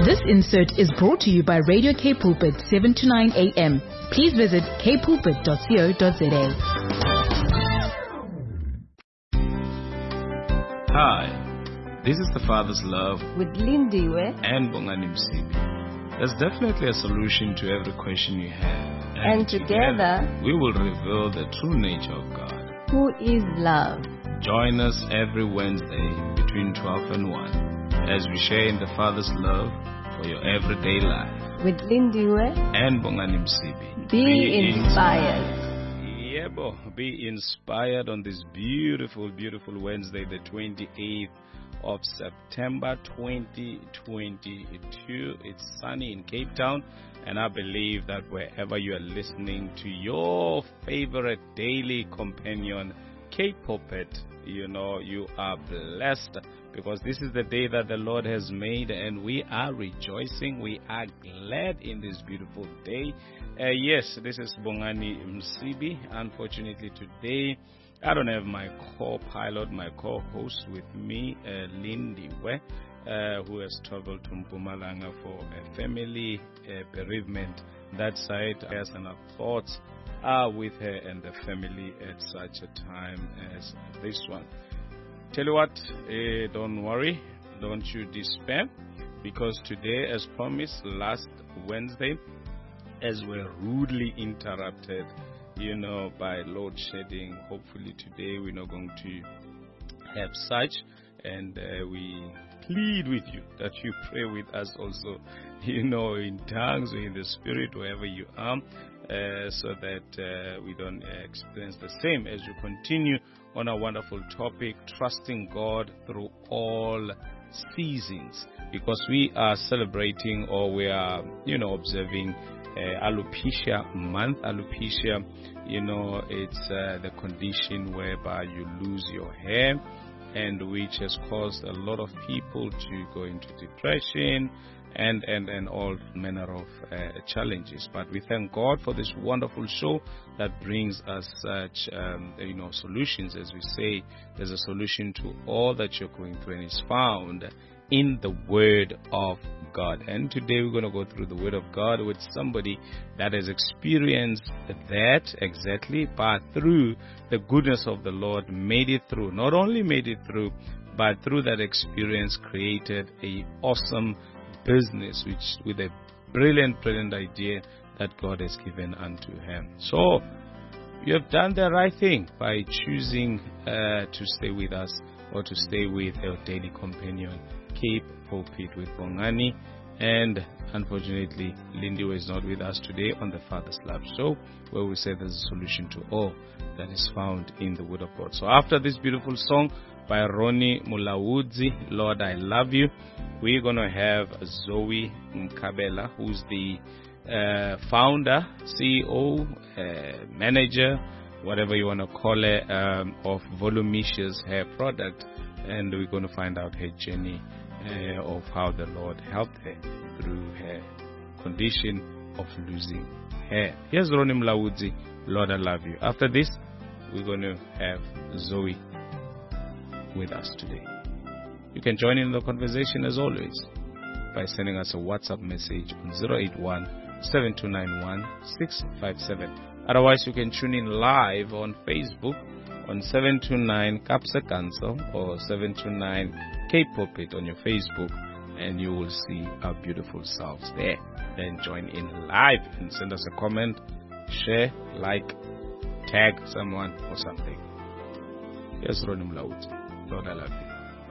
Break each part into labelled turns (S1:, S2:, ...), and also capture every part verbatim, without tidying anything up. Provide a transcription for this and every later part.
S1: This insert is brought to you by Radio K Pulpit, seven to nine a m. Please visit k pulpit dot co dot za.
S2: Hi, this is The Father's Love
S3: with Lindiwe
S2: and Bongani Msibi. There's definitely a solution to every question you have.
S3: And, and together,
S2: together we will reveal the true nature of God,
S3: who is love.
S2: Join us every Wednesday between twelve and one as we share in the Father's love for your everyday life.
S3: With Lindiwe
S2: and Bongani Msibi.
S3: Be, be inspired.
S2: inspired. Yebo, be inspired on this beautiful, beautiful Wednesday, the twenty-eighth of September twenty twenty-two. It's sunny in Cape Town, and I believe that wherever you are listening to your favorite daily companion, K Pulpit, you know, you are blessed because this is the day that the Lord has made, and we are rejoicing. We are glad in this beautiful day. Uh, yes, this is Bongani Msibi. Unfortunately, today I don't have my co-pilot, my co-host with me, uh, Lindiwe, uh, who has traveled to Mpumalanga for a family uh, bereavement. That side, yes, and our thoughts are with her and the family at such a time as this one. Tell you what, uh, don't worry, don't you despair, because today, as promised last Wednesday, as we're rudely interrupted, you know, by load shedding, hopefully today we're not going to have such, and uh, we plead with you that you pray with us also, you know, in tongues or in the spirit, wherever you are, uh, so that uh, we don't uh, experience the same as you continue on a wonderful topic, trusting God through all seasons, because we are celebrating, or we are, you know, observing uh, alopecia month. Alopecia, you know, it's uh, the condition whereby you lose your hair, and which has caused a lot of people to go into depression and and and all manner of uh, challenges. But we thank God for this wonderful show that brings us such um, you know solutions. As we say, there's a solution to all that you're going through, and it's found in the Word of God. And today we're going to go through the Word of God with somebody that has experienced that exactly, but through the goodness of the Lord made it through. Not only made it through, but through that experience created a awesome business, which with a brilliant, brilliant idea that God has given unto him. So you have done the right thing by choosing uh, to stay with us, or to stay with our daily companion, Cape Pulpit with Bongani. And unfortunately, Lindiwe is not with us today on the Father's Love Show, where we say there's a solution to all that is found in the Word of God. So after this beautiful song by Ronnie Mulawudzi, Lord I Love You, we're going to have Zoe Mkabela, who's the uh, founder, C E O, uh, manager, whatever you want to call it, um, of Voluminous Hair Product. And we're going to find out her journey uh, of how the Lord helped her through her condition of losing hair. Here's Ronnie Mulawudzi, Lord I Love You. After this, we're going to have Zoe with us today. You can join in the conversation as always by sending us a WhatsApp message on zero eight one, seven two nine one, six five seven. Otherwise, you can tune in live on Facebook on seven two nine Capsa Council or seven two nine K Pulpit on your Facebook, and you will see our beautiful selves there. Then join in live and send us a comment, share, like, tag someone or something. Yes, Ronnie Mulawudzi, Lord I Love You.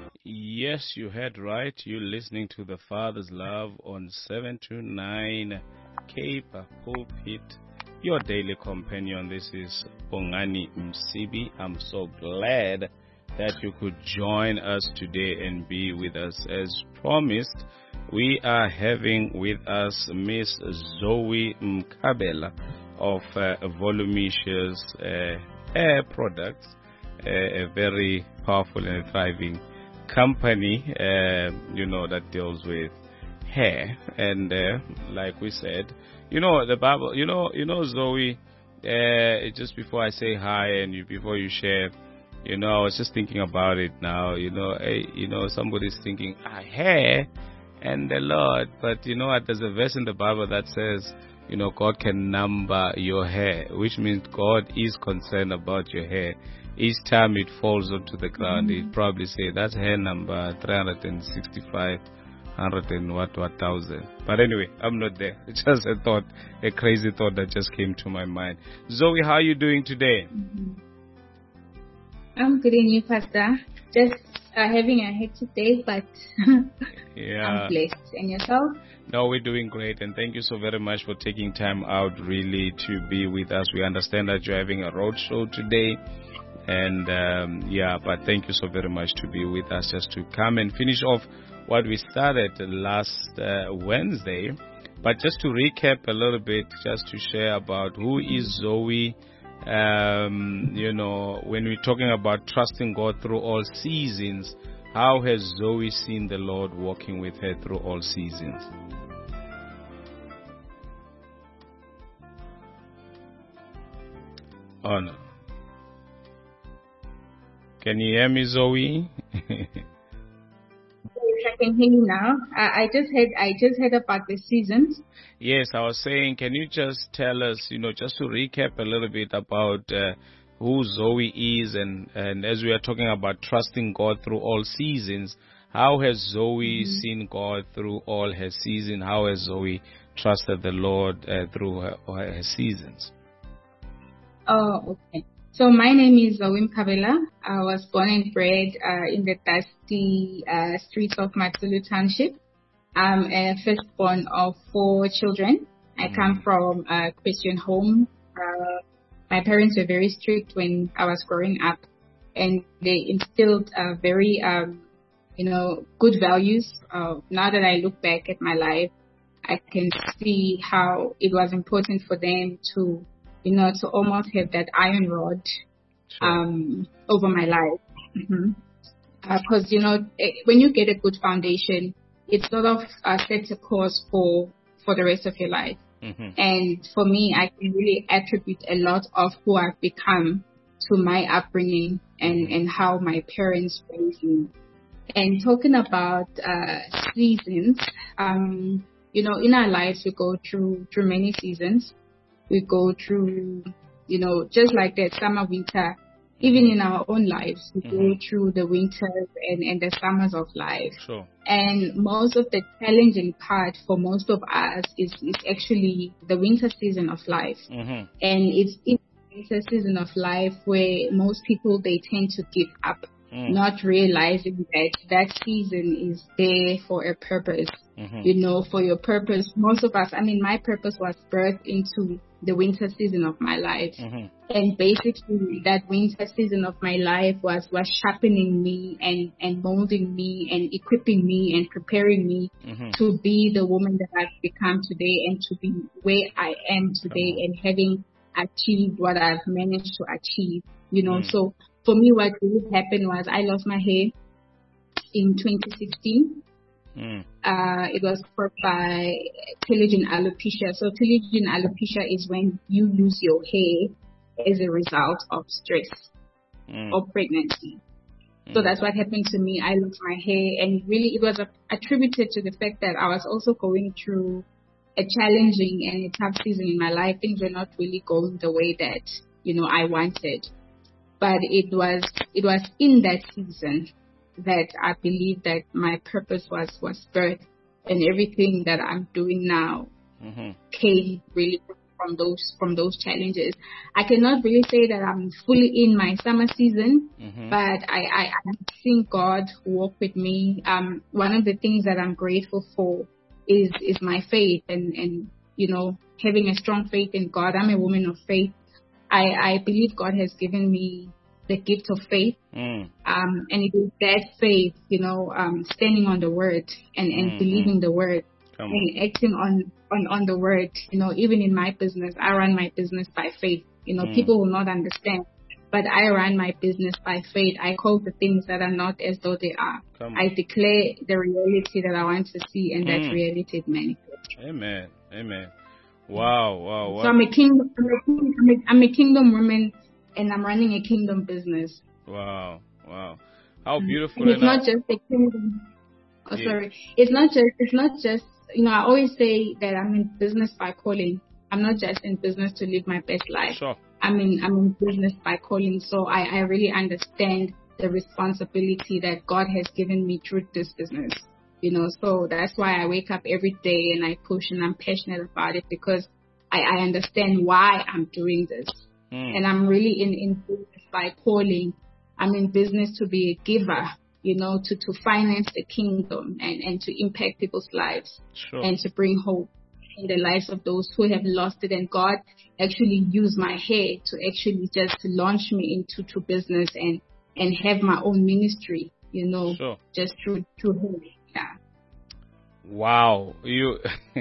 S2: Yes, you heard right. You're listening to the Father's Love on seven two nine Cape Pulpit, your daily companion. This is Bongani Msibi. I'm so glad that you could join us today and be with us. As promised, we are having with us Miss Zoe Mkabela of uh, Voluminous uh, Hair Products, uh, a very powerful and thriving company, uh, you know, that deals with hair. And uh, like we said, you know, the Bible, you know, you know, Zoe, uh, just before I say hi and you, before you share, you know, I was just thinking about it now, you know, hey, you know, somebody's thinking, ah, hair, and the Lord. But you know what? There's a verse in the Bible that says, you know, God can number your hair, which means God is concerned about your hair. Each time it falls onto the ground, mm-hmm. He'd probably say, that's hair number three hundred sixty-five, one hundred and what, what thousand. But anyway, I'm not there. It's just a thought, a crazy thought that just came to my mind. Zoe, how are you doing today?
S4: Mm-hmm. I'm good, and you, Pastor? Just uh, having a hectic day, but
S2: yeah.
S4: I'm blessed. And yourself?
S2: No, we're doing great, and thank you so very much for taking time out really to be with us. We understand that you're having a road show today, and um, yeah, but thank you so very much to be with us, just to come and finish off what we started last uh, Wednesday. But just to recap a little bit, just to share about who is Zoe. Um, you know, when we're talking about trusting God through all seasons, how has Zoe seen the Lord walking with her through all seasons? Oh no. Can you hear me, Zoe?
S4: I can hear you now. I, I just had I just heard about the seasons.
S2: Yes, I was saying, can you just tell us, you know, just to recap a little bit about uh, who Zoe is, and, and as we are talking about trusting God through all seasons, how has Zoe mm-hmm. seen God through all her seasons? How has Zoe trusted the Lord uh, through her, her seasons?
S4: Oh, okay. So my name is Zoe Mkabela. I was born and bred uh, in the dusty uh, streets of Matsulu Township. I'm a firstborn of four children. I come from a Christian home. Uh, my parents were very strict when I was growing up, and they instilled uh, very, um, you know, good values. Uh, now that I look back at my life, I can see how it was important for them to, you know, to almost have that iron rod um, over my life. Mm-hmm. Uh, because, you know, when you get a good foundation, it sort of uh, sets a course for, for the rest of your life. Mm-hmm. And for me, I can really attribute a lot of who I've become to my upbringing and, and how my parents raised me. And talking about uh, seasons, um, you know, in our lives, we go through, through many seasons. We go through, you know, just like that summer, winter, even in our own lives, we mm-hmm. go through the winters and, and the summers of life.
S2: Sure.
S4: And most of the challenging part for most of us is, is actually the winter season of life. Mm-hmm. And it's in the winter season of life where most people, they tend to give up, mm. not realizing that that season is there for a purpose. Mm-hmm. You know, for your purpose. Most of us, I mean, my purpose was birthed into the winter season of my life. Mm-hmm. And basically that winter season of my life was, was sharpening me and, and molding me and equipping me and preparing me mm-hmm. to be the woman that I've become today and to be where I am today and having achieved what I've managed to achieve. You know, mm-hmm. so for me, what really happened was I lost my hair in twenty sixteen. Mm. Uh, it was caused by telogen alopecia. So telogen alopecia is when you lose your hair as a result of stress mm. or pregnancy. Mm. So that's what happened to me. I lost my hair, and really it was a, attributed to the fact that I was also going through a challenging and a tough season in my life. Things were not really going the way that, you know, I wanted. But it was it was in that season that I believe that my purpose was, was birthed, and everything that I'm doing now mm-hmm. came really from those from those challenges. I cannot really say that I'm fully in my summer season, mm-hmm. but I, I, I'm seeing God walk with me. Um, one of the things that I'm grateful for is is my faith, and, and you know, having a strong faith in God. I'm a woman of faith. I, I believe God has given me the gift of faith, mm. um, and it is that faith, you know, um, standing on the word and, and mm-hmm. believing the word Come and on. acting on, on, on the word. You know, even in my business, I run my business by faith. You know, mm. people will not understand, but I run my business by faith. I call the things that are not as though they are. I declare the reality that I want to see, and mm. that reality manifests.
S2: Amen. Amen. Wow. Wow. wow.
S4: So I'm a kingdom. I'm a, I'm a, I'm a kingdom woman. And I'm running a kingdom business.
S2: Wow, wow. How beautiful.
S4: And it's not just a kingdom Oh,
S2: Yeah.
S4: sorry. It's not just, it's not just, you know, I always say that I'm in business by calling. I'm not just in business to live my best life.
S2: Sure.
S4: I'm in, I'm in business by calling. So I, I really understand the responsibility that God has given me through this business. You know, so that's why I wake up every day and I push and I'm passionate about it because I, I understand why I'm doing this. Mm. And I'm really in, in business by calling. I'm in business to be a giver, you know, to, to finance the kingdom and, and to impact people's lives.
S2: Sure.
S4: And to bring hope in the lives of those who have lost it. And God actually used my hair to actually just launch me into to business and, and have my own ministry, you know,
S2: sure.
S4: just through, through him. Yeah.
S2: Wow. You,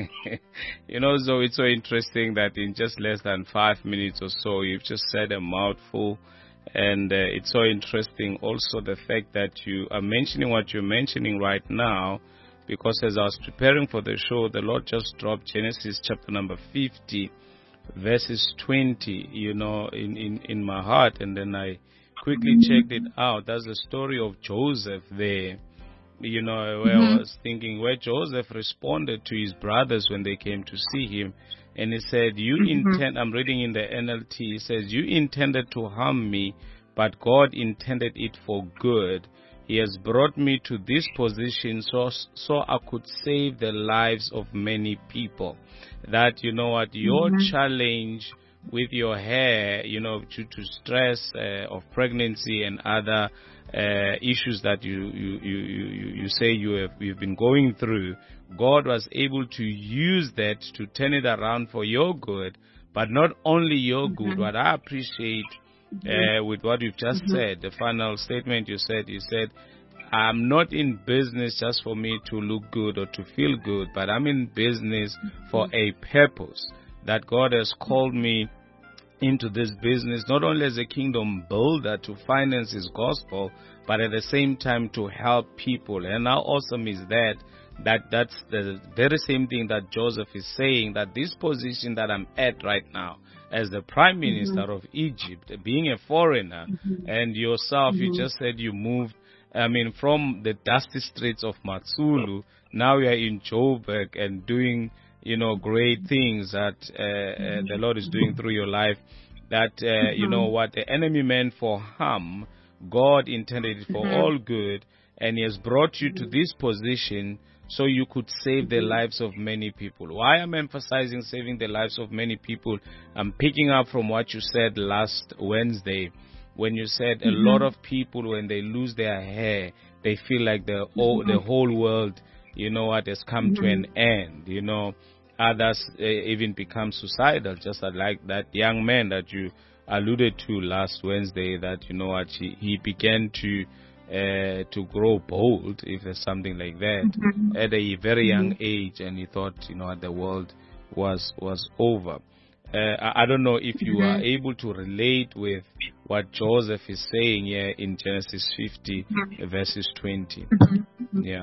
S2: you know, so it's so interesting that in just less than five minutes or so, you've just said a mouthful. And uh, it's so interesting also the fact that you are mentioning what you're mentioning right now, because as I was preparing for the show, the Lord just dropped Genesis chapter number fifty, verses twenty, you know, in, in, in my heart. And then I quickly checked it out. That's the story of Joseph there, you know, where mm-hmm. I was thinking where Joseph responded to his brothers when they came to see him. And he said, you mm-hmm. intend, I'm reading in the N L T, he says, you intended to harm me, but God intended it for good. He has brought me to this position so, so I could save the lives of many people. That, you know what, your mm-hmm. challenge with your hair, you know, due to stress uh, of pregnancy and other uh, issues that you, you, you, you, you say you have, you've been going through, God was able to use that to turn it around for your good, but not only your mm-hmm. good. What I appreciate uh, with what you've just mm-hmm. said, the final statement you said, you said, I'm not in business just for me to look good or to feel good, but I'm in business for a purpose, that God has called me into this business, not only as a kingdom builder to finance his gospel, but at the same time to help people. And how awesome is that? That that's the very same thing that Joseph is saying, that this position that I'm at right now as the prime minister mm-hmm. of Egypt, being a foreigner, mm-hmm. and yourself, mm-hmm. you just said you moved, I mean, from the dusty streets of Matsulu, now you are in Joburg and doing, you know, great things that uh, uh, the Lord is doing through your life, that, uh, mm-hmm. you know, what the enemy meant for harm, God intended it for mm-hmm. all good, and he has brought you to this position so you could save the lives of many people. Why I'm emphasizing saving the lives of many people, I'm picking up from what you said last Wednesday, when you said mm-hmm. a lot of people, when they lose their hair, they feel like the, oh, the whole world, you know what, has come mm-hmm. to an end, you know. Others uh, even become suicidal, just like that young man that you alluded to last Wednesday, that, you know what, he, he began to uh, to grow bold, if there's something like that, mm-hmm. at a very young mm-hmm. age, and he thought, you know, the world was was over. Uh, I, I don't know if you mm-hmm. are able to relate with what Joseph is saying here in Genesis fifty, mm-hmm. verses twenty. Mm-hmm. Yeah.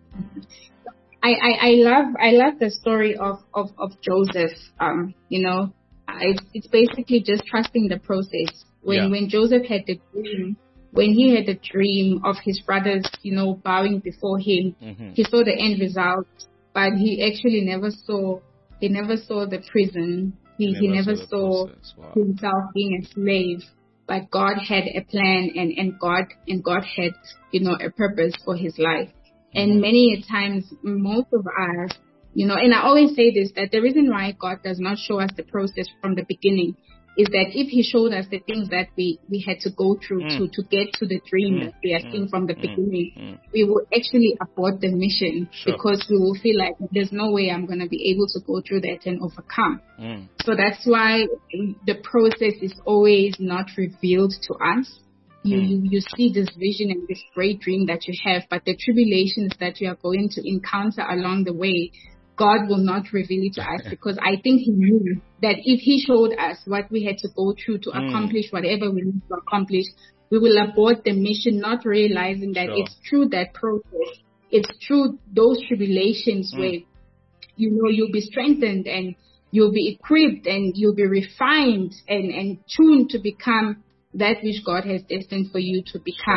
S4: I, I, I love I love the story of, of, of Joseph. Um, you know, I, it's basically just trusting the process. When yeah. when Joseph had the dream, when he had the dream of his brothers, you know, bowing before him, mm-hmm. he saw the end result, but he actually never saw he never saw the prison. He never he never saw, saw wow. himself being a slave. But God had a plan, and, and God and God had, you know, a purpose for his life. And many times, most of us, you know, and I always say this, that the reason why God does not show us the process from the beginning is that if he showed us the things that we, we had to go through mm. to, to get to the dream mm. that we are seeing mm. from the mm. beginning, mm. we will actually abort the mission sure. because we will feel like there's no way I'm going to be able to go through that and overcome. Mm. So that's why the process is always not revealed to us. You, you you see this vision and this great dream that you have, but the tribulations that you are going to encounter along the way, God will not reveal it to us, because I think he knew that if he showed us what we had to go through to mm. accomplish whatever we need to accomplish, we will abort the mission, not realizing that sure. it's through that process, it's through those tribulations mm. where, you know, you'll be strengthened and you'll be equipped and you'll be refined and, and tuned to become that which God has destined for you to become.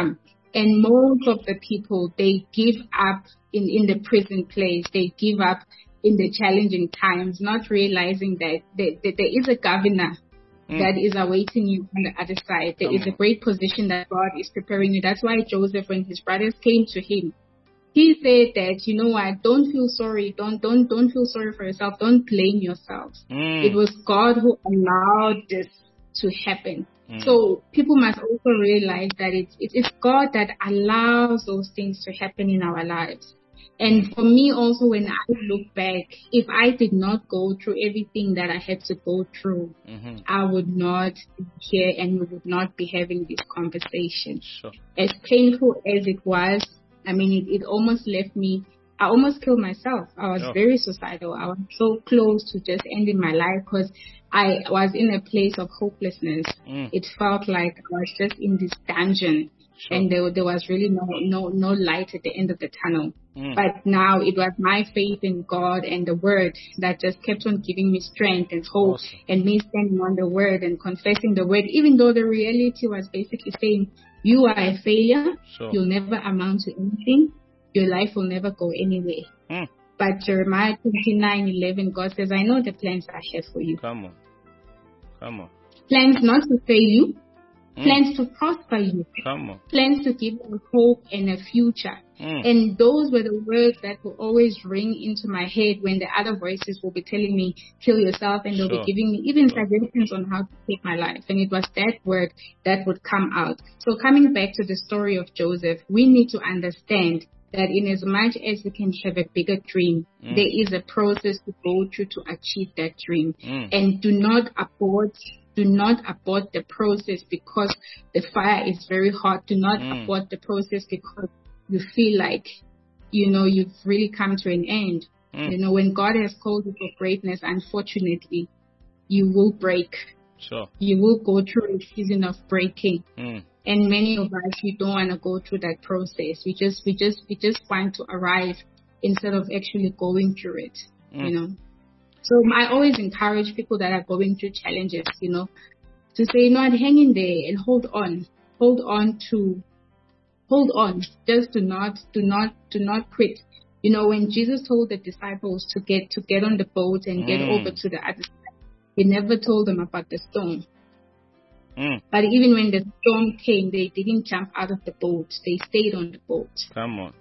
S4: And most of the people, they give up in, in the prison place. They give up in the challenging times, not realizing that there, that there is a governor mm. that is awaiting you on the other side. There Come is on. a great position that God is preparing you. That's why Joseph, when his brothers came to him, he said that, you know what, don't feel sorry. Don't, don't, don't feel sorry for yourself. Don't blame yourselves. Mm. It was God who allowed this to happen. Mm. So people must also realize that it's, it's God that allows those things to happen in our lives. And for me also, when I look back, if I did not go through everything that I had to go through, mm-hmm. I would not be here and we would not be having this conversation. Sure. As painful as it was, I mean, it, it almost left me, I almost killed myself. I was oh. very suicidal. I was so close to just ending my life because I was in a place of hopelessness. Mm. It felt like I was just in this dungeon. Sure. And there, there was really no, no, no light at the end of the tunnel. Mm. But now it was my faith in God and the word that just kept on giving me strength and hope awesome. and me standing on the word and confessing the word, even though the reality was basically saying, you are a failure. Sure. You'll never amount to anything. Your life will never go anywhere. Mm. But Jeremiah twenty-nine eleven, God says, I know the plans I have for you.
S2: Come on. Come on.
S4: Plans not to fail you. Plans to prosper you.
S2: Come on.
S4: Plans to give you hope and a future. Mm. And those were the words that will always ring into my head when the other voices will be telling me, kill yourself, and they'll sure. be giving me even sure. suggestions on how to take my life. And it was that word that would come out. So coming back to the story of Joseph, we need to understand that in as much as we can have a bigger dream, mm. there is a process to go through to achieve that dream. Mm. And do not abort Do not abort the process because the fire is very hot. Do not mm. abort the process because you feel like, you know, you've really come to an end. Mm. You know, when God has called you for greatness, unfortunately, you will break.
S2: Sure.
S4: You will go through a season of breaking. Mm. And many of us, we don't want to go through that process. We just, we just, we just want to arrive instead of actually going through it, mm. you know. So I always encourage people that are going through challenges, you know, to say, you know, hang in there and hold on, hold on to, hold on, just do not, do not, do not quit. You know, when Jesus told the disciples to get, to get on the boat and get mm. over to the other side, he never told them about the storm. Mm. But even when the storm came, they didn't jump out of the boat. They stayed on the boat.
S2: Come on.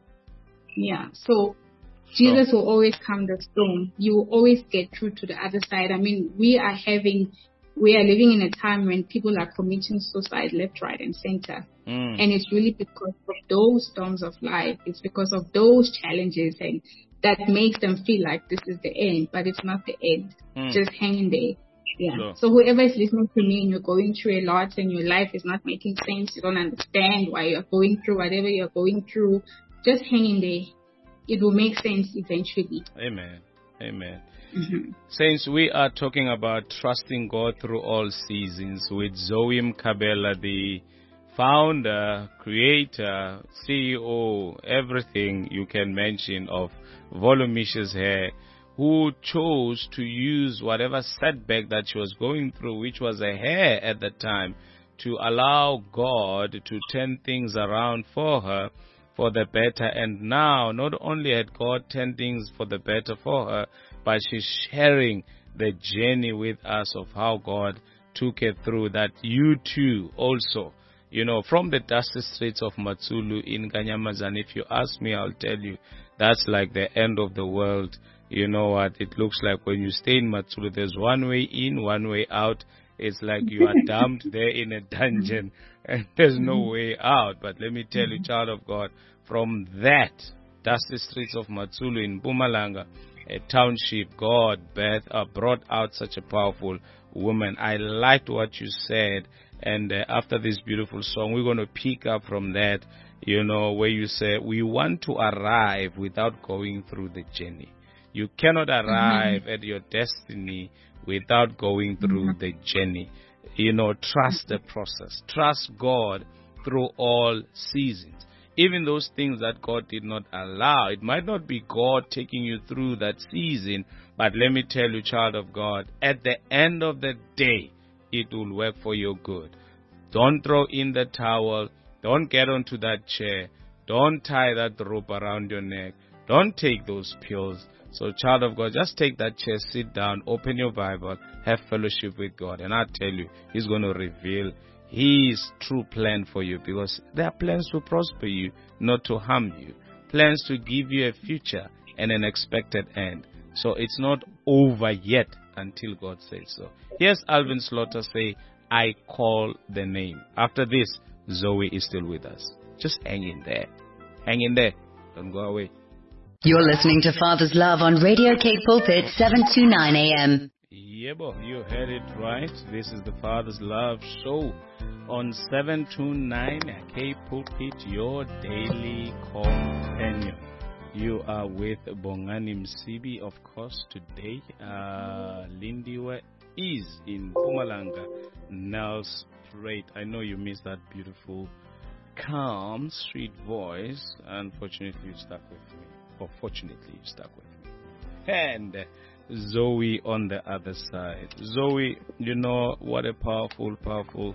S4: Yeah. So Jesus will always calm the storm. You will always get through to the other side. I mean, we are having, we are living in a time when people are committing suicide left, right, and center. Mm. And it's really because of those storms of life. It's because of those challenges, and that makes them feel like this is the end, but it's not the end. Mm. Just hang in there. Yeah. Sure. So whoever is listening to me and you're going through a lot and your life is not making sense, you don't understand why you're going through whatever you're going through, just hang in there. It will make sense eventually.
S2: Amen. Amen. Mm-hmm. Saints, we are talking about trusting God through all seasons with Zoe Mkabela, the founder, creator, C E O, everything you can mention of Voluminous Hair, who chose to use whatever setback that she was going through, which was a hair at the time, to allow God to turn things around for her for the better. And now, not only had God turned things for the better for her, but she's sharing the journey with us of how God took her through that. You too also, you know, from the dusty streets of Matsulu in Kanyamazan, if you ask me, I'll tell you, that's like the end of the world. You know what it looks like when you stay in Matsulu. There's one way in, one way out. It's like you are dumped there in a dungeon and there's no way out. But let me tell you, child of God, from that dusty streets of Matsulu in Mpumalanga, a township, God birth, uh, brought out such a powerful woman. I liked what you said. And uh, after this beautiful song, we're going to pick up from that, you know, where you say we want to arrive without going through the journey. You cannot arrive mm-hmm. at your destiny without going through mm-hmm. the journey. You know, trust the process. Trust God through all seasons. Even those things that God did not allow, it might not be God taking you through that season, but let me tell you, child of God, at the end of the day, it will work for your good. Don't throw in the towel. Don't get onto that chair. Don't tie that rope around your neck. Don't take those pills. So, child of God, just take that chair, sit down, open your Bible, have fellowship with God. And I tell you, He's going to reveal His true plan for you, because there are plans to prosper you, not to harm you. Plans to give you a future and an expected end. So it's not over yet until God says so. Here's Alvin Slaughter say, I call the name. After this, Zoe is still with us. Just hang in there. Hang in there. Don't go away.
S5: You're listening to Father's Love on Radio Cape Pulpit, seven to nine a.m.
S2: Yeah, boy, you heard it right. This is the Father's Love Show on seven to nine at Cape Pulpit, your daily companion. You are with Bongani Msibi, of course, today. Uh, Lindiwe is in Mpumalanga, Nelspruit. I know you missed that beautiful, calm, sweet voice. Unfortunately, you stuck with me. Or fortunately, you stuck with me. And Zoe on the other side. Zoe, you know, what a powerful, powerful,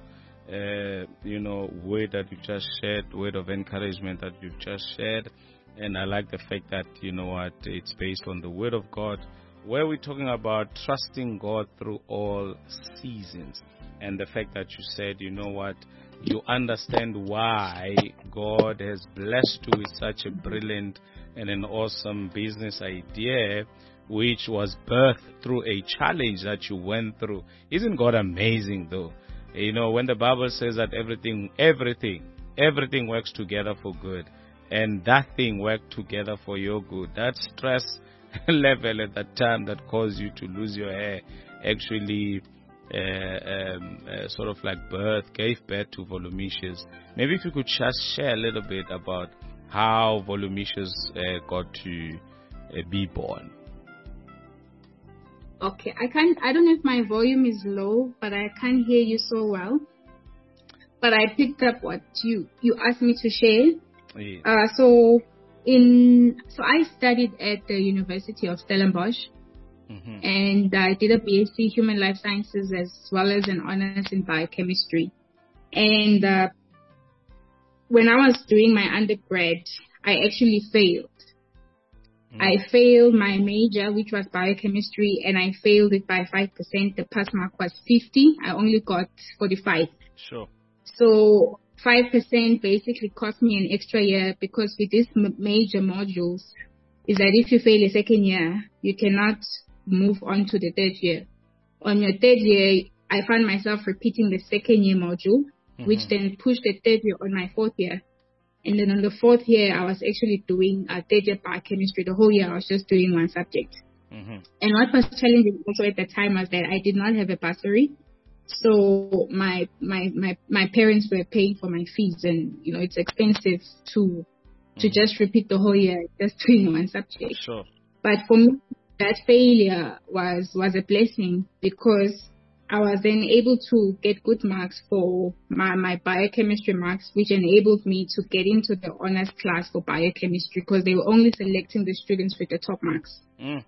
S2: uh, you know, word that you just shared, word of encouragement that you've just shared. And I like the fact that, you know what, it's based on the Word of God, where we're talking about trusting God through all seasons. And the fact that you said, you know what, you understand why God has blessed you with such a brilliant and an awesome business idea, which was birthed through a challenge that you went through. Isn't God amazing, though? You know, when the Bible says that everything, everything, everything works together for good, and that thing worked together for your good. That stress level at that time that caused you to lose your hair actually uh, um, uh, sort of like birth, gave birth to Voluminous. Maybe if you could just share a little bit about how Voluminous uh, got to uh, be born.
S4: Okay, I can't, I don't know if my volume is low, but I can't hear you so well. But I picked up what you, you asked me to share.
S2: Yeah.
S4: Uh, so in so I studied at the University of Stellenbosch, mm-hmm. and I did a B S c Human Life Sciences as well as an honors in biochemistry. And uh, when I was doing my undergrad, I actually failed. Mm. I failed my major, which was biochemistry, and I failed it by five percent. The pass mark was fifty. I only got forty-five.
S2: Sure.
S4: So five percent basically cost me an extra year, because with these m- major modules is that if you fail a second year, you cannot move on to the third year. On your third year, I found myself repeating the second year module, mm-hmm. which then pushed the third year on my fourth year. And then on the fourth year, I was actually doing a third year biochemistry. The whole year I was just doing one subject. Mm-hmm. And what was challenging also at the time was that I did not have a bursary. So my my my my parents were paying for my fees, and you know it's expensive to to mm. just repeat the whole year just doing one subject.
S2: Sure.
S4: But for me, that failure was was a blessing, because I was then able to get good marks for my my biochemistry marks, which enabled me to get into the honors class for biochemistry, because they were only selecting the students with the top marks. Mm.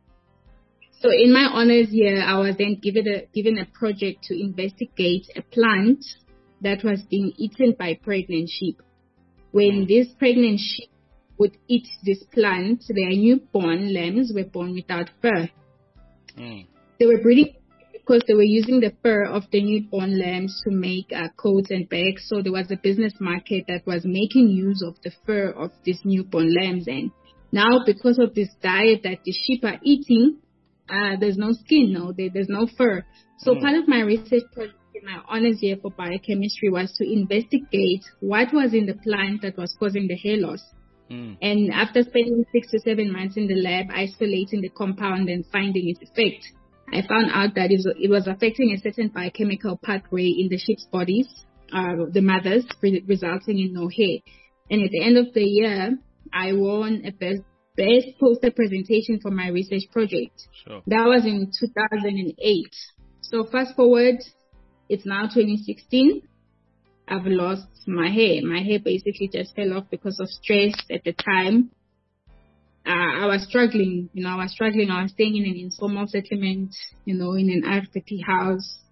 S4: So in my honors year, I was then given a, given a project to investigate a plant that was being eaten by pregnant sheep. When these pregnant sheep would eat this plant, their newborn lambs were born without fur. Mm. They were breeding because they were using the fur of the newborn lambs to make uh, coats and bags. So there was a business market that was making use of the fur of these newborn lambs. And now, because of this diet that the sheep are eating, Uh, there's no skin, no, there, there's no fur. So mm. part of my research project in my honors year for biochemistry was to investigate what was in the plant that was causing the hair loss. Mm. And after spending six to seven months in the lab, isolating the compound and finding its effect, I found out that it was affecting a certain biochemical pathway in the sheep's bodies, uh, the mothers, re- resulting in no hair. And at the end of the year, I won a best Best poster presentation for my research project.
S2: Sure.
S4: That was in two thousand eight. So fast forward, it's now twenty sixteen. I've lost my hair. My hair basically just fell off because of stress at the time. Uh, I was struggling, you know, I was struggling. I was staying in an informal settlement, you know, in an R T P house. Mm.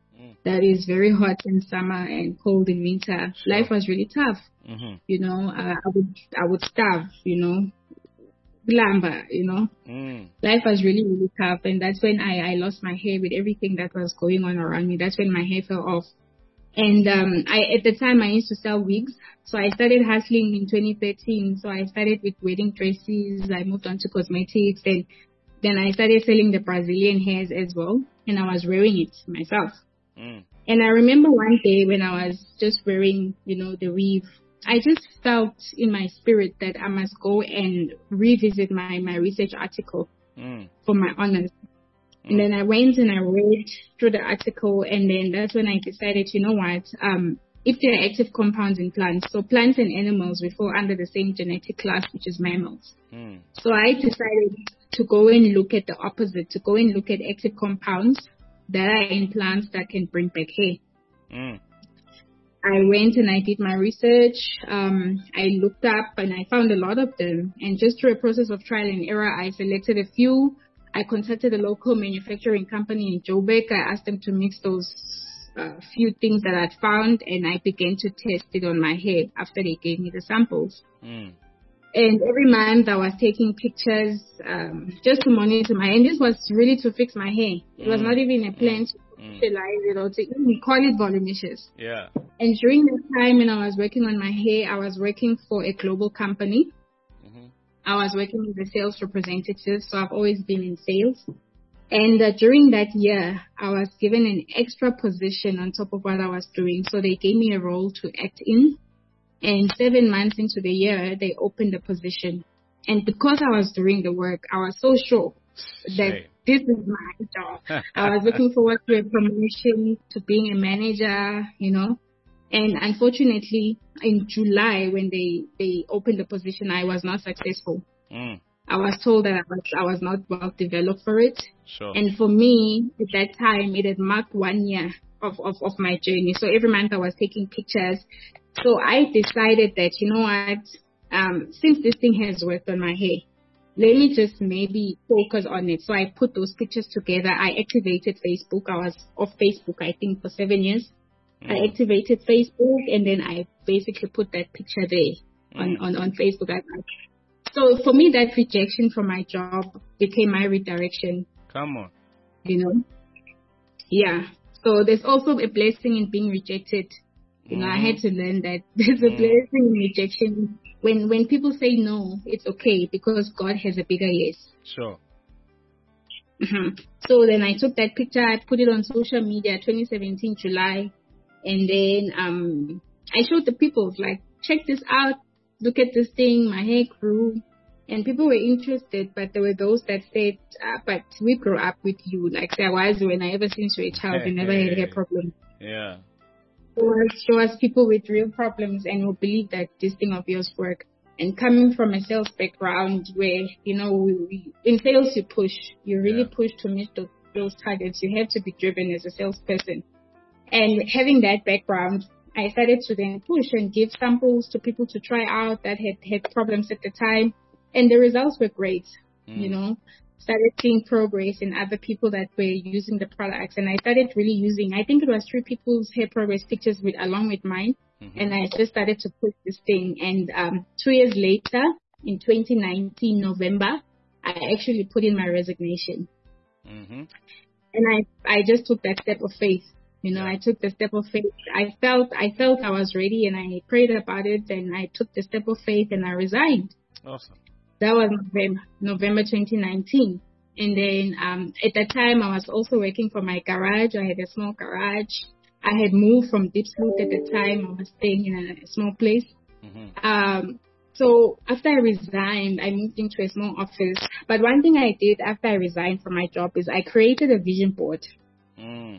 S4: that is very hot in summer and cold in winter,
S2: Sure.
S4: life was really tough.
S2: Mm-hmm.
S4: You know, uh, I would I would starve. You know, glamba. You know,
S2: Mm.
S4: life was really really tough, and that's when I I lost my hair with everything that was going on around me. That's when my hair fell off. And um, I at the time I used to sell wigs, so I started hustling in twenty thirteen. So I started with wedding dresses. I moved on to cosmetics, and then I started selling the Brazilian hairs as well, and I was wearing it myself.
S2: Mm.
S4: And I remember one day when I was just wearing, you know, the weave, I just felt in my spirit that I must go and revisit my my research article
S2: Mm.
S4: for my honors. And then I went and I read through the article, and then that's when I decided, you know what, um, if there are active compounds in plants, so plants and animals, we fall under the same genetic class, which is mammals.
S2: Mm.
S4: So I decided to go and look at the opposite, to go and look at active compounds that are in plants that can bring back hair.
S2: Mm.
S4: I went and I did my research. Um, I looked up and I found a lot of them. And just through a process of trial and error, I selected a few. I contacted a local manufacturing company in Joburg. I asked them to mix those uh, few things that I'd found, and I began to test it on my hair after they gave me the samples.
S2: Mm.
S4: And every month I was taking pictures um, just to monitor my hair. And this was really to fix my hair. It was
S2: Mm.
S4: not even a plan to
S2: Mm.
S4: utilize it or to we call it voluminous.
S2: Yeah.
S4: And during the time when I was working on my hair, I was working for a global company.
S2: Mm-hmm.
S4: I was working as a sales representative, so I've always been in sales. And uh, during that year, I was given an extra position on top of what I was doing. So they gave me a role to act in. And seven months into the year, they opened the position. And because I was doing the work, I was so sure that
S2: Shame.
S4: this is my job. I was looking forward to a promotion, to being a manager, you know. And unfortunately, in July, when they, they opened the position, I was not successful.
S2: Mm.
S4: I was told that I was, I was not well developed for it.
S2: Sure.
S4: And for me, at that time, it had marked one year of, of, of my journey. So every month I was taking pictures. So I decided that, you know what, um, since this thing has worked on my hair, let me just maybe focus on it. So I put those pictures together. I activated Facebook. I was off Facebook, I think, for seven years.
S2: Mm.
S4: I activated Facebook, and then I basically put that picture there on,
S2: Mm.
S4: on, on Facebook. I, So for me, that rejection from my job became my redirection,
S2: Come on.
S4: you know. Yeah. So there's also a blessing in being rejected. You know, I had to learn that there's a
S2: Mm.
S4: blessing in rejection. When when people say no, it's okay because God has a bigger yes.
S2: Sure.
S4: hmm So then I took that picture, I put it on social media, twenty seventeen July, and then um I showed the people, like, check this out, look at this thing, my hair grew, and people were interested, but there were those that said, ah, but we grew up with you, like, there was when I ever since you were a child, you never had hair problems.
S2: Yeah.
S4: Show us, show us people with real problems and will believe that this thing of yours work. And coming from a sales background where, you know, we, we, in sales you push, you really
S2: Yeah.
S4: push to meet those, those targets. You have to be driven as a salesperson. And having that background, I started to then push and give samples to people to try out that had had problems at the time. And the results were great,
S2: Mm.
S4: you know. Started seeing progress in other people that were using the products. And I started really using, I think it was three people's hair progress pictures with along with mine.
S2: Mm-hmm.
S4: And I just started to push this thing. And um, two years later, in twenty nineteen, November, I actually put in my resignation.
S2: Mm-hmm.
S4: And I, I just took that step of faith. You know,
S2: Yeah.
S4: I took the step of faith. I felt, I felt I was ready, and I prayed about it, and I took the step of faith, and I resigned.
S2: Awesome.
S4: That was November, November twenty nineteen. And then um, at that time, I was also working for my garage. I had a small garage. I had moved from Diepsloot at the time. I was staying in a small place.
S2: Mm-hmm.
S4: Um, so after I resigned, I moved into a small office. But one thing I did after I resigned from my job is I created a vision board.
S2: Mm.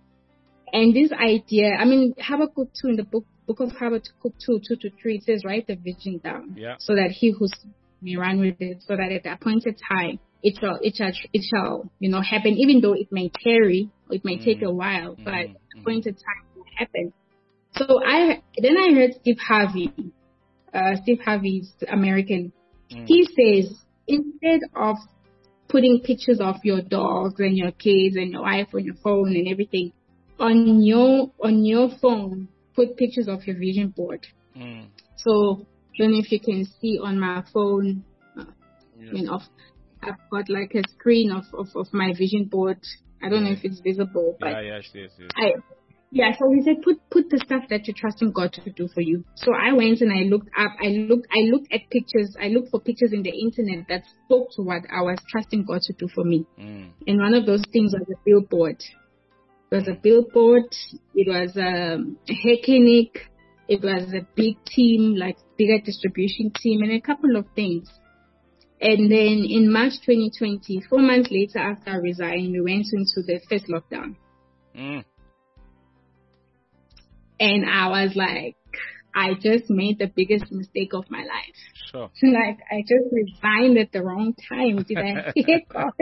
S4: And this idea, I mean, Habakkuk two, in the book, book of Habakkuk two, two to three, it says, write the vision down.
S2: Yeah.
S4: So that he who may run with it, so that at the appointed time, it shall, it shall, it shall, you know, happen, even though it may tarry, or it may
S2: Mm.
S4: take a while, but
S2: Mm.
S4: appointed time will happen. So I, then I heard Steve Harvey, uh, Steve Harvey's American.
S2: Mm.
S4: He says, instead of putting pictures of your dogs and your kids and your wife on your phone and everything, on your on your phone, put pictures of your vision board.
S2: Mm.
S4: So I don't know if you can see on my phone. Uh,
S2: Yes.
S4: I mean, of I've got like a screen of, of, of my vision board. I don't know if it's visible, but
S2: Yeah, yes, yes, yes.
S4: I yeah. So he said, put put the stuff that you're trusting God to do for you. So I went and I looked up. I looked I looked at pictures. I looked for pictures in the internet that spoke to what I was trusting God to do for me.
S2: Mm.
S4: And one of those things was a billboard. It was a billboard. It was um, a hair clinic. It was a big team, like bigger distribution team, and a couple of things. And then in March twenty twenty, four months later after I resigned, we went into the first lockdown.
S2: Mm.
S4: And I was like, I just made the biggest mistake of my life.
S2: Sure.
S4: Like, I just resigned at the wrong time. Did I hear God?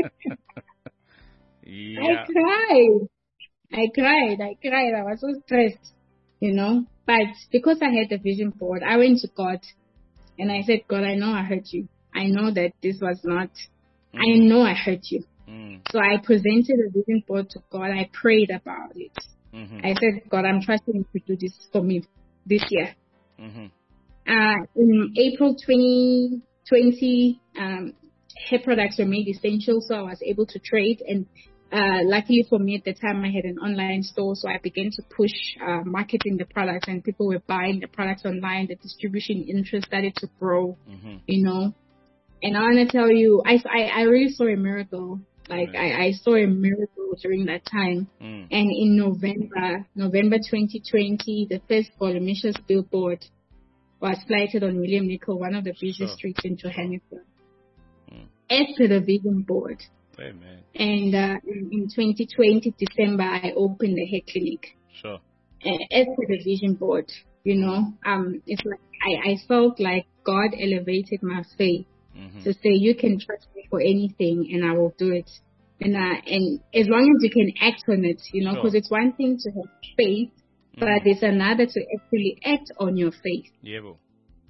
S2: Yeah.
S4: I cried. I cried. I cried. I was so stressed, you know. But because I had the vision board, I went to God and I said, God, I know I hurt you. I know that this was not, mm. I know I hurt you.
S2: Mm.
S4: So I presented the vision board to God. I prayed about it.
S2: Mm-hmm.
S4: I said, God, I'm trusting you to do this for me this year.
S2: Mm-hmm.
S4: Uh, in April twenty twenty, um, hair products were made essential, so I was able to trade. And uh, luckily for me at the time, I had an online store, so I began to push uh, marketing the products, and people were buying the products online. The distribution interest started to grow, mm-hmm. you know. And I want to tell you, I, I, I really saw a miracle. Like, I, I saw a miracle during that time. Mm. And in November, November twenty twenty, the first voluminous billboard was planted on William Nicol, one of the busiest sure. streets in Johannesburg. Mm. As to the vision board.
S2: Amen.
S4: And uh, in, in twenty twenty, December, I opened the hair clinic.
S2: Sure.
S4: And as to the vision board, you know, um, it's like I, I felt like God elevated my faith. Mm-hmm. To say you can trust me for anything and I will do it, and uh, and as long as you can act on it, you know, because sure. it's one thing to have faith, mm-hmm. but it's another to actually act on your faith.
S2: Yeah, bro.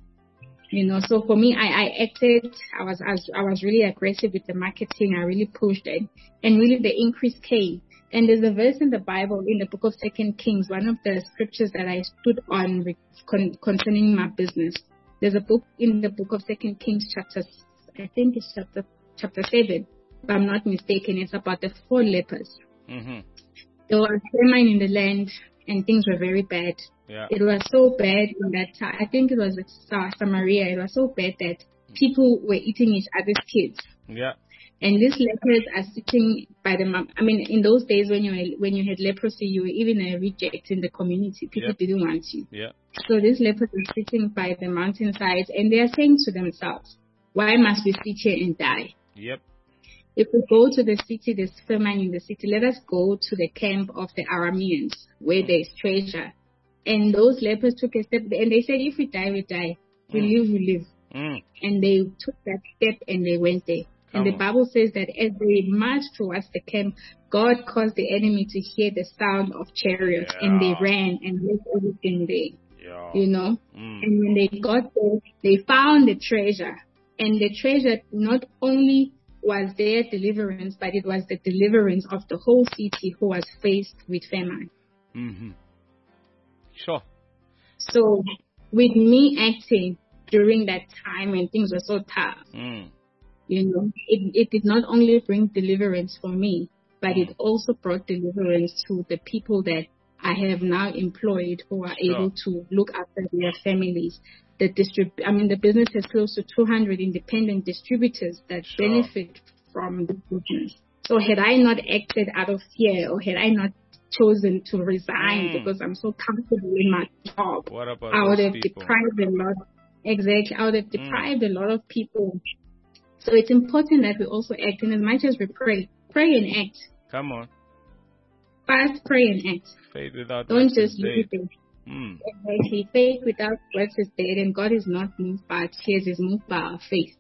S4: You know, so for me, I, I acted. I was, I was I was really aggressive with the marketing. I really pushed it, and really the increase came. And there's a verse in the Bible in the book of Second Kings, one of the scriptures that I stood on con- concerning my business. There's a book in the book of Second Kings, chapter, I think it's chapter chapter seven, if I'm not mistaken. It's about the four lepers. Mm-hmm. There was famine in the land, and things were very bad.
S2: Yeah.
S4: It was so bad in that time. I think it was Samaria. It was so bad that people were eating each other's kids.
S2: Yeah.
S4: And these lepers are sitting by the mom. I mean, in those days when you were, when you had leprosy, you were even a reject in the community. People
S2: yep.
S4: didn't want you.
S2: Yeah.
S4: So these lepers are sitting by the mountainsides, and they are saying to themselves, "Why must we sit here and die?
S2: Yep.
S4: If we go to the city, there's famine in the city. Let us go to the camp of the Arameans, where there is treasure." And those lepers took a step, and they said, "If we die, we die. We mm. live, we live." Mm. And they took that step, and they went there. And the Bible says that as they marched towards the camp, God caused the enemy to hear the sound of chariots, yeah. and they ran and left everything there. Yeah. You know? Mm. And when they got there, they found the treasure. And the treasure not only was their deliverance, but it was the deliverance of the whole city who was faced with famine.
S2: Mm-hmm. Sure.
S4: So with me acting during that time when things were so tough, mm. you know, it, it did not only bring deliverance for me, but it also brought deliverance to the people that I have now employed who are sure. able to look after their families. The distrib- I mean, the business has close to two hundred independent distributors that sure. benefit from the business. So had I not acted out of fear, or had I not chosen to resign mm. because I'm so comfortable in my job,
S2: what about
S4: I would have
S2: people?
S4: deprived a lot. Exactly, I would have deprived mm. a lot of people. So it's important that we also act, and as much as we pray, pray and act.
S2: Come on.
S4: Fast, pray and act.
S2: Faith without
S4: Don't
S2: works
S4: just
S2: is
S4: leave
S2: dead.
S4: it.
S2: Mm.
S4: Exactly. Faith without works is dead, and God is not moved by our tears, is moved by our faith.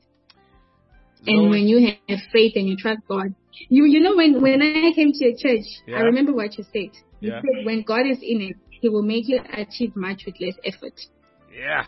S4: So and when you have faith and you trust God, you you know when, when I came to your church, yeah. I remember what you said. You
S2: yeah.
S4: said when God is in it, He will make you achieve much with less effort.
S2: Yeah.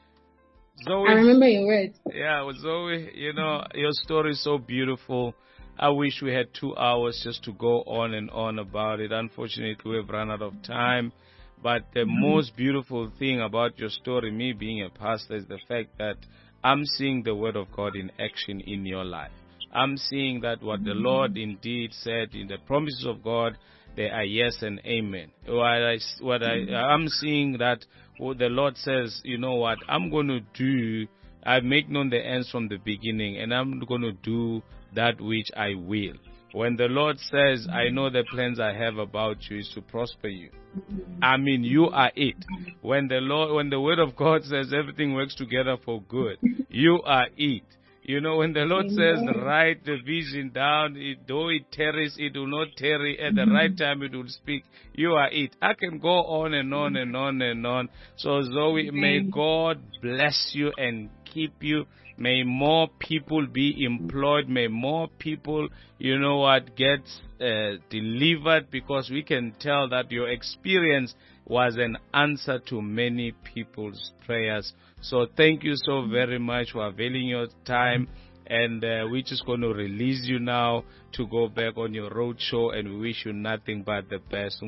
S2: Zoe,
S4: I remember your words.
S2: Yeah, well, Zoe, you know, your story is so beautiful. I wish we had two hours just to go on and on about it. Unfortunately, we've run out of time. But the most beautiful thing about your story, me being a pastor, is the fact that I'm seeing the word of God in action in your life. I'm seeing that what the Lord indeed said in the promises of God, they are yes and amen. What, I, what I, I'm seeing that what the Lord says, you know what, I'm going to do, I make known the ends from the beginning, and I'm going to do that which I will. When the Lord says, I know the plans I have about you is to prosper you, I mean, you are it. When the Lord, when the word of God says everything works together for good, you are it. You know, when the Lord says, write the vision down, it, though it tarries, it will not tarry. At the right time, it will speak. You are it. I can go on and on and on and on. So, Zoe, may God bless you and keep you. May more people be employed. May more people, you know what, get uh, delivered, because we can tell that your experience was an answer to many people's prayers. So thank you so very much for availing your time. And uh, we're just going to release you now to go back on your road show, and we wish you nothing but the best.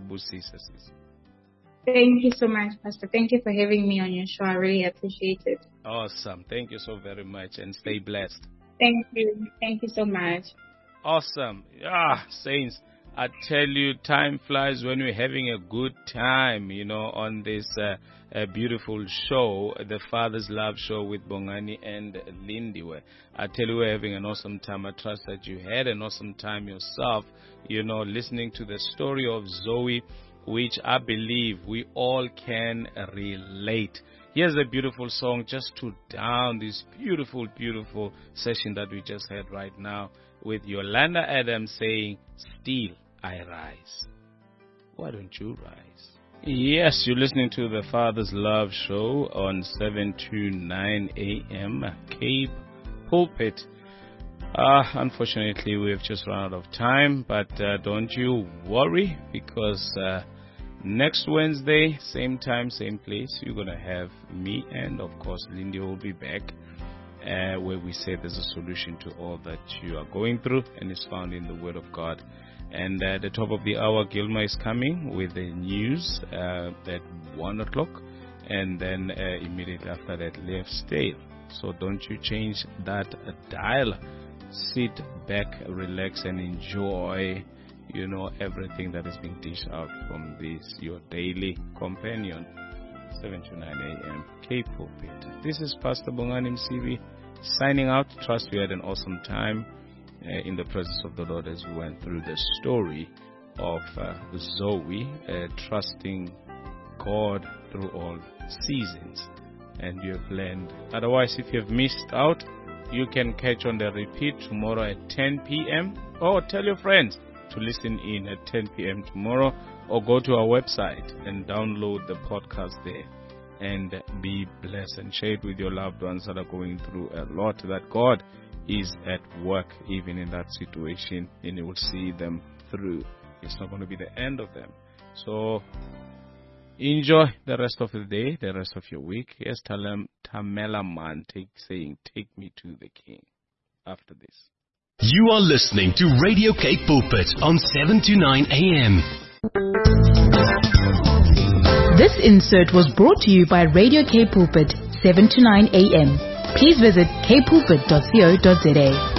S4: Thank you so much, Pastor. Thank you for having me on your show. I really appreciate it.
S2: Awesome. Thank you so very much, and stay blessed.
S4: Thank you. Thank you so much.
S2: Awesome. Ah, saints, I tell you, time flies when we're having a good time, you know, on this uh, uh, beautiful show, the Father's Love Show with Bongani and Lindiwe. I tell you, we're having an awesome time. I trust that you had an awesome time yourself, you know, listening to the story of Zoe, which I believe we all can relate. Here's a beautiful song just to down this beautiful, beautiful session that we just had right now with Yolanda Adams saying, Still I Rise. Why don't you rise? Yes, you're listening to the Father's Love Show on seven to nine a.m. Cape Pulpit. Uh, unfortunately, we've just run out of time, but uh, don't you worry, because uh, next Wednesday, same time, same place, you're going to have me, and of course, Lindy will be back, uh, where we say there's a solution to all that you are going through, and it's found in the Word of God. And uh, at the top of the hour, Gilma is coming with the news uh, at one o'clock, and then uh, immediately after that, Left Stale. So don't you change that dial. Sit back, relax, and enjoy, you know, everything that is being dished out from this, your daily companion, seven to nine a.m. Cape Pulpit. This is Pastor Bongani Msibi signing out. Trust you had an awesome time uh, in the presence of the Lord as we went through the story of uh, Zoe, uh, trusting God through all seasons. And you have learned. Otherwise, if you have missed out, you can catch on the repeat tomorrow at ten p.m. or tell your friends to listen in at ten p.m. tomorrow, or go to our website and download the podcast there and be blessed and share it with your loved ones that are going through a lot, that God is at work even in that situation, and you will see them through. It's not going to be the end of them. So enjoy the rest of the day, the rest of your week. Yes, Tamela Man take, saying, take me to the King after this.
S6: You are listening to Radio Cape Pulpit on seven to nine a.m.
S1: This insert was brought to you by Radio Cape Pulpit, seven to nine a.m. Please visit cape pulpit dot co dot za.